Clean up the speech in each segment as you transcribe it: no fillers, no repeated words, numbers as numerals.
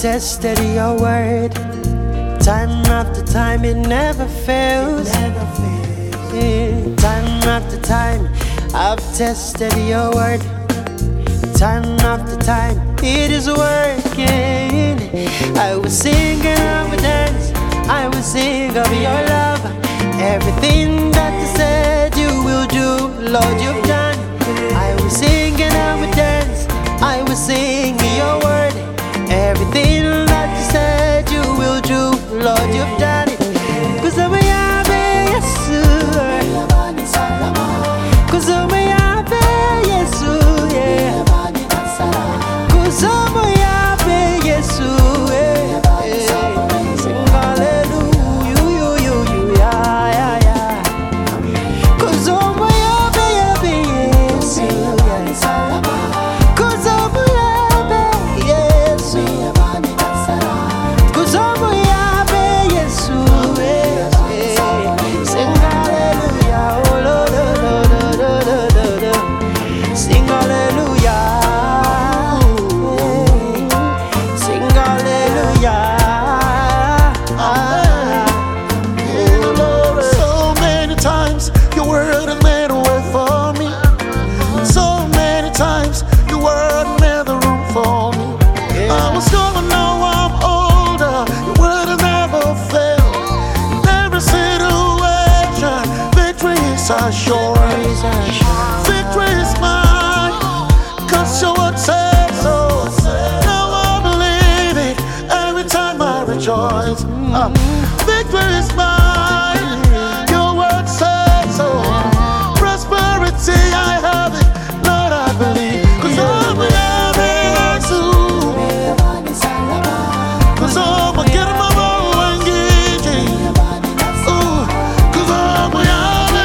tested your word. Time after time, it never fails. Yeah. Time after time, I've tested your word. Time after time, it is working. I will sing and I will dance. I will sing of your love. Everything that you said you will do, Lord, you've done. I will sing and I will dance. I will sing your word. Everything that you said you will do, Lord, you've done it. 'Cause I'm a Yahweh, yes, sir. 'Cause I'm a Yahweh, yes, sir, yeah. 'Cause I'm a Yahweh, yes, sir, yeah. Sing hallelujah, yeah, yeah. 'Cause I'm a Yahweh, yes, sir, yeah. 'Cause I'm a Yahweh, yes, sir. 'Cause I'm a Yahweh, yes, sir, yeah. Sing hallelujah, oh Lord, sing hallelujah. Sing hallelujah. So many times your word has made a way for me. So many times your word made the room for me. I was going, now I'm older. Your word has never failed. In every situation, victory is assured. Victory is mine, 'cause your word says so. Now I believe it every time I rejoice. Victory is mine, your word says so. Prosperity, I have it, Lord, I believe. 'Cause I'm a Yahweh, 'cause I'm a get my bow and get it. 'Cause I'm a Yahweh,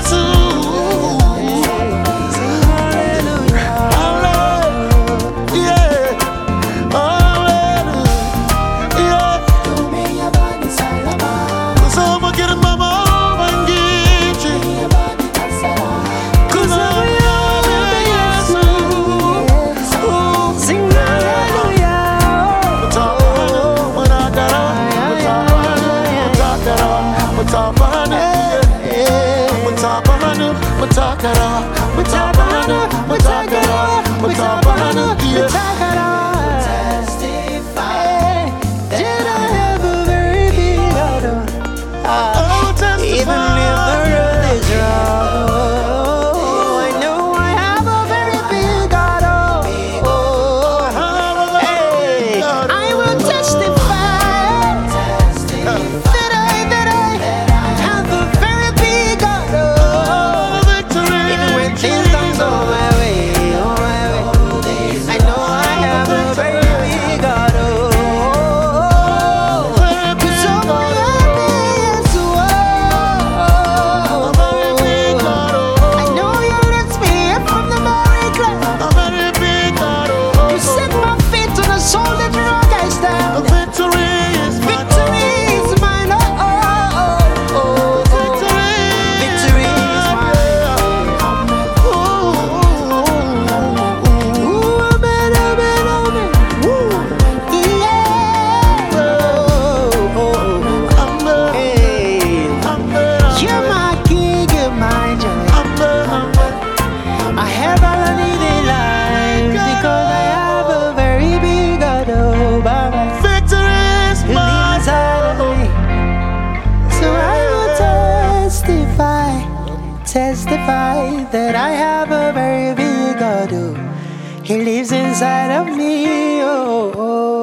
Did I have a very big order? Even if the road is rough, I know I have a very big order. Hey, I will testify that I have a very big order. Even when things don't go my way, I know I have a very big order. 'Cause I'm a Yahweh, yes, I know you lift me up from the miry clay. You set my feet on a solid rock I stand. Victory is mine. Victory is mine, oh, oh, oh. Victory is mine. Ooh, amen, amen, amen. Yeah. Oh, oh. Hey. You're my king, you're my joy. I have all I need in life because I have a very big God, Baba. Victory is Who lives mine. inside of me. So I will testify that I have a very big God. He lives inside of me. Oh, oh.